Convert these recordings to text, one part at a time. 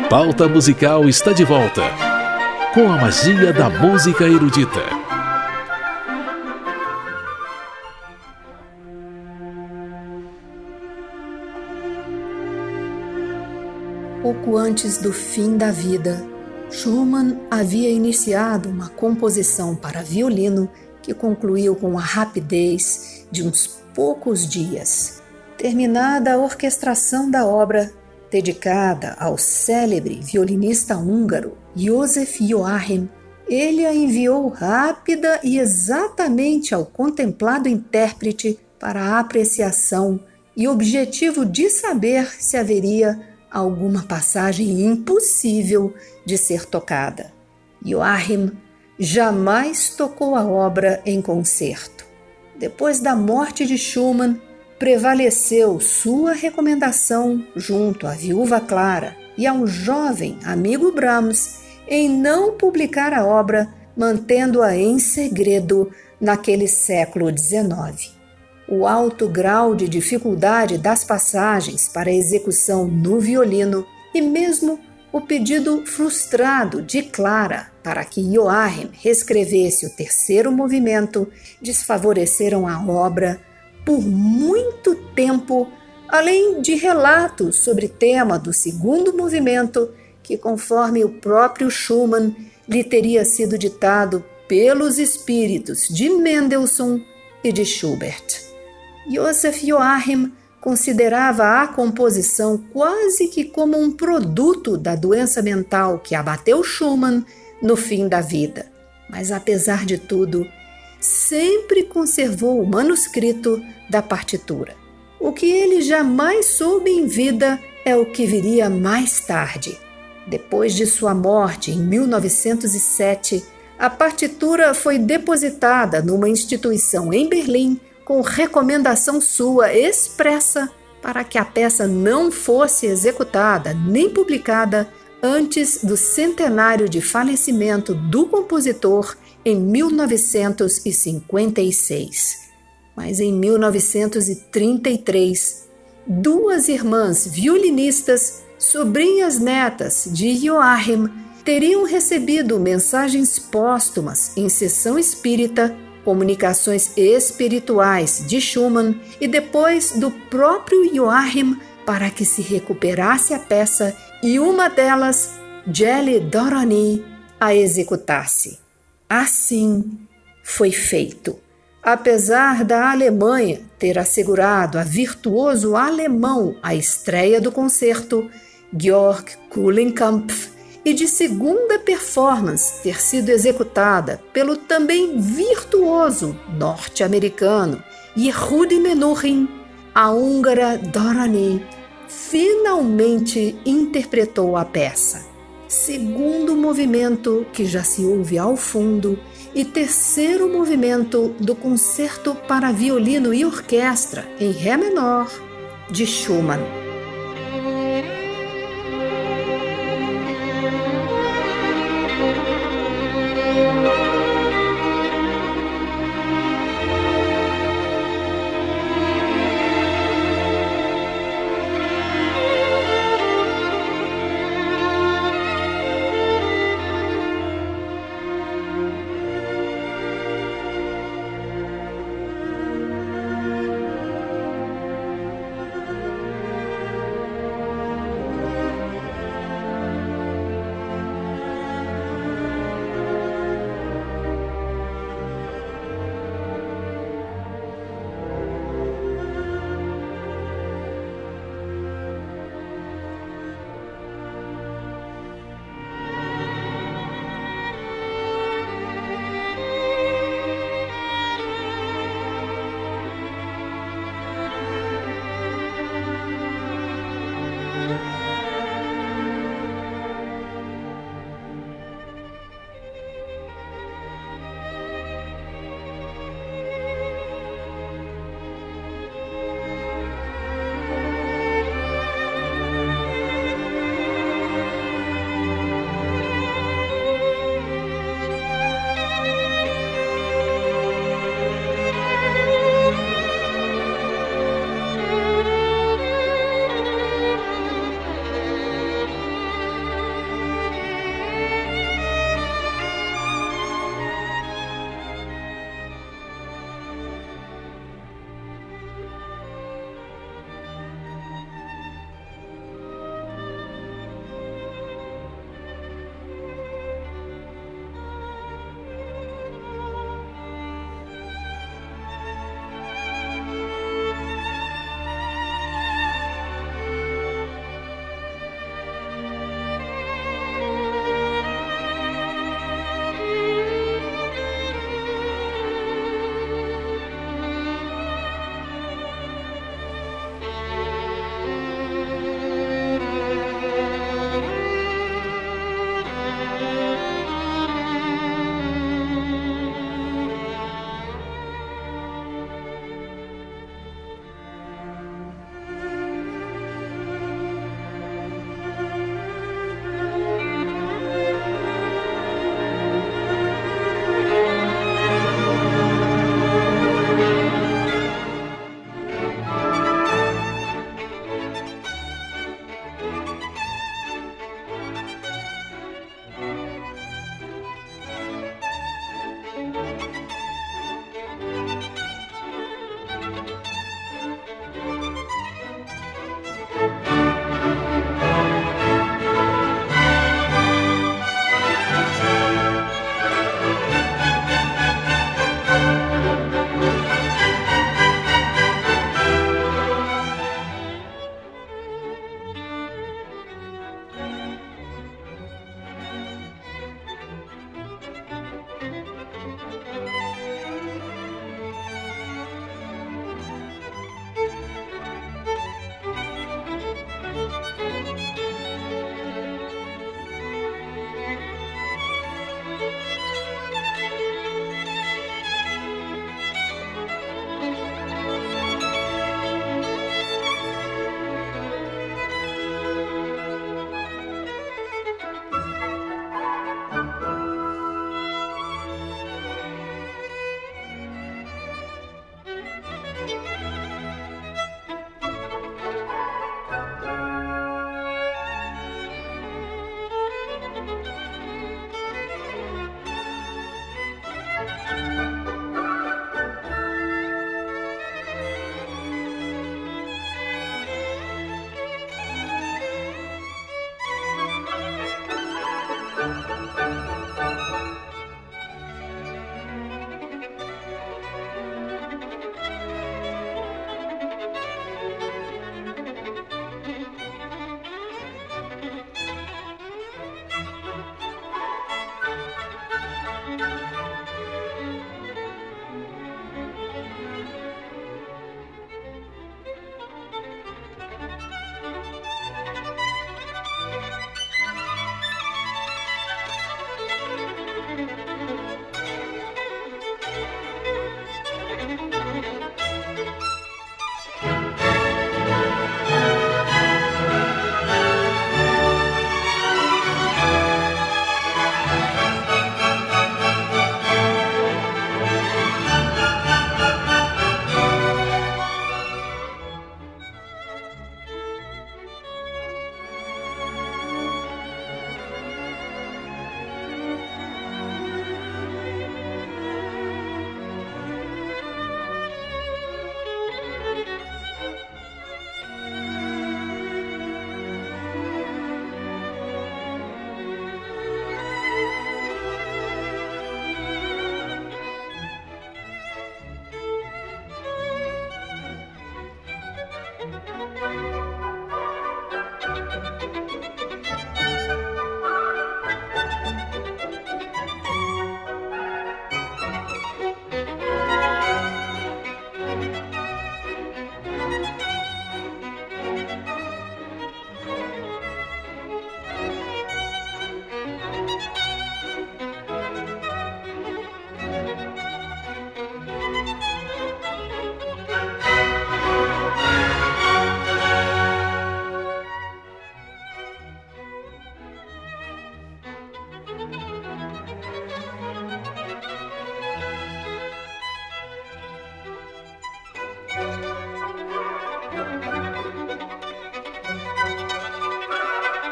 Pauta Musical está de volta, com a magia da música erudita. Pouco antes do fim da vida, Schumann havia iniciado uma composição para violino que concluiu com a rapidez de uns poucos dias. Terminada a orquestração da obra, dedicada ao célebre violinista húngaro József Joachim, ele a enviou rápida e exatamente ao contemplado intérprete para a apreciação e objetivo de saber se haveria alguma passagem impossível de ser tocada. Joachim jamais tocou a obra em concerto. Depois da morte de Schumann, prevaleceu sua recomendação junto à viúva Clara e ao jovem amigo Brahms em não publicar a obra, mantendo-a em segredo naquele século XIX. O alto grau de dificuldade das passagens para execução no violino e mesmo o pedido frustrado de Clara para que Joachim reescrevesse o terceiro movimento desfavoreceram a obra por muito tempo, além de relatos sobre tema do segundo movimento, que, conforme o próprio Schumann, lhe teria sido ditado pelos espíritos de Mendelssohn e de Schubert. József Joachim considerava a composição quase que como um produto da doença mental que abateu Schumann no fim da vida. Mas, apesar de tudo, sempre conservou o manuscrito da partitura. O que ele jamais soube em vida é o que viria mais tarde. Depois de sua morte, em 1907, a partitura foi depositada numa instituição em Berlim com recomendação sua expressa para que a peça não fosse executada nem publicada antes do centenário de falecimento do compositor em 1956. Mas em 1933, duas irmãs violinistas, sobrinhas netas de Joachim, teriam recebido mensagens póstumas em sessão espírita, comunicações espirituais de Schumann e depois do próprio Joachim para que se recuperasse a peça e uma delas, Gelli Dorani, a executasse. Assim foi feito. Apesar da Alemanha ter assegurado a virtuoso alemão a estreia do concerto, Georg Kulenkampff, e de segunda performance ter sido executada pelo também virtuoso norte-americano Yehudi Menuhin, a húngara Dorani finalmente interpretou a peça. Segundo movimento que já se ouve ao fundo e terceiro movimento do Concerto para Violino e Orquestra em Ré menor de Schumann.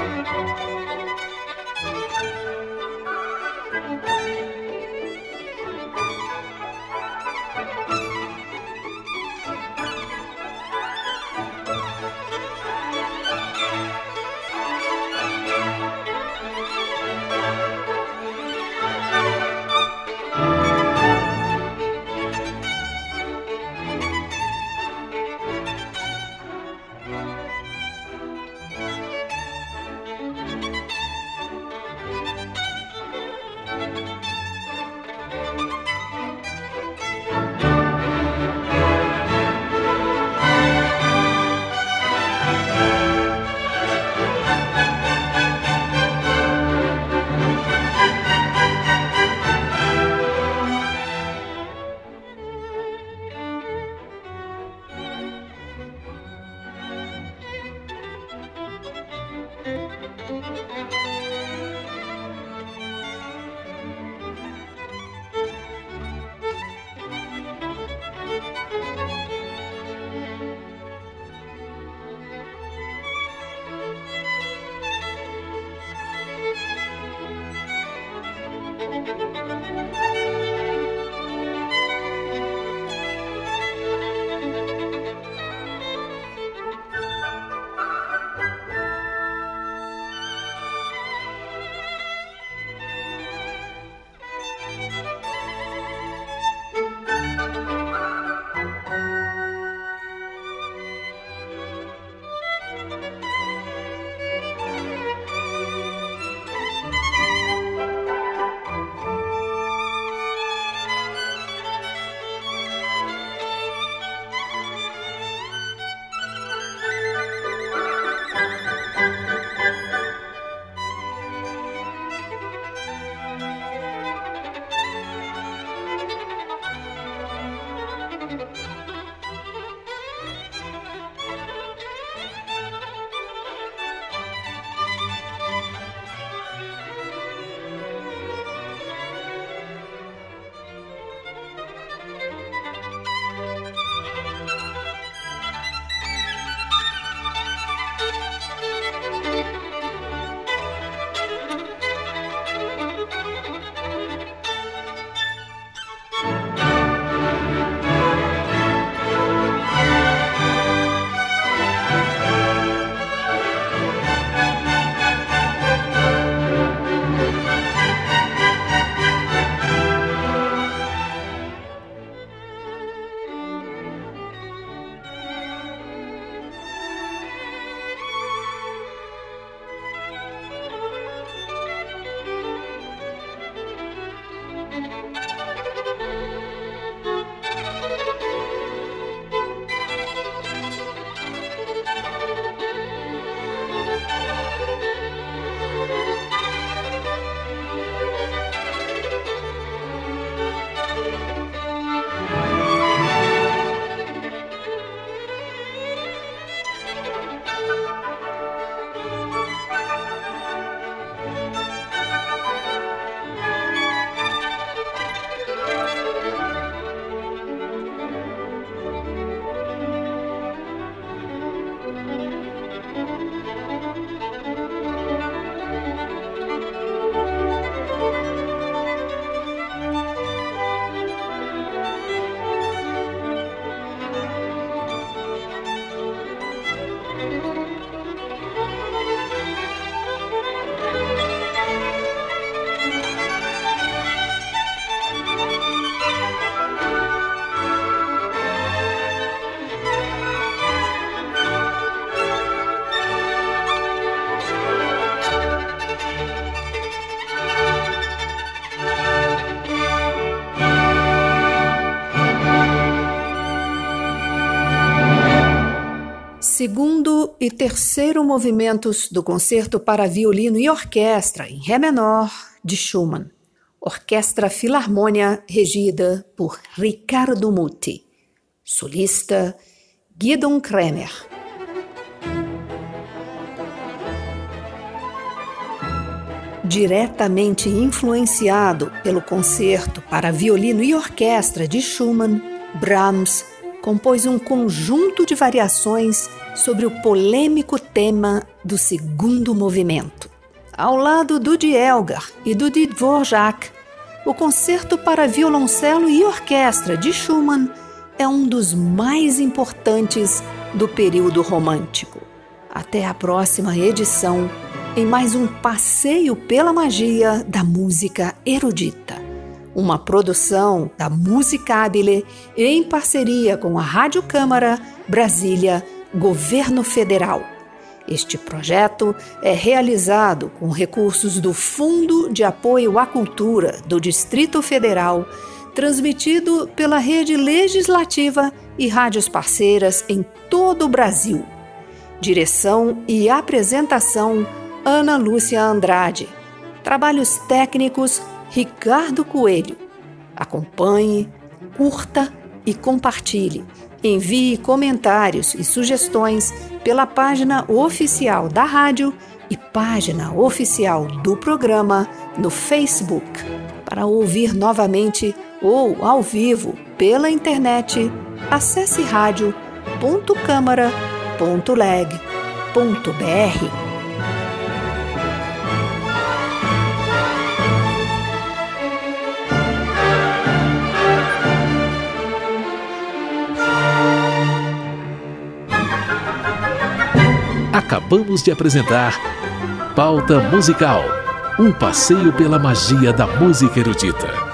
Segundo e terceiro movimentos do Concerto para Violino e Orquestra em Ré menor de Schumann. Orquestra Filarmônia regida por Riccardo Muti. Solista Gidon Kremer. Diretamente influenciado pelo Concerto para Violino e Orquestra de Schumann, Brahms compôs um conjunto de variações sobre o polêmico tema do segundo movimento. Ao lado do de Elgar e do de Dvorak, o Concerto para Violoncelo e Orquestra de Schumann é um dos mais importantes do período romântico. Até a próxima edição, em mais um passeio pela magia da música erudita. Uma produção da Musicabile em parceria com a Rádio Câmara, Brasília, Governo Federal. Este projeto é realizado com recursos do Fundo de Apoio à Cultura do Distrito Federal, transmitido pela Rede Legislativa e rádios parceiras em todo o Brasil. Direção e apresentação, Ana Lúcia Andrade. Trabalhos técnicos, Ricardo Coelho. Acompanhe, curta e compartilhe. Envie comentários e sugestões pela página oficial da rádio e página oficial do programa no Facebook. Para ouvir novamente ou ao vivo pela internet, acesse radio.câmara.leg.br. Acabamos de apresentar Pauta Musical, um passeio pela magia da música erudita.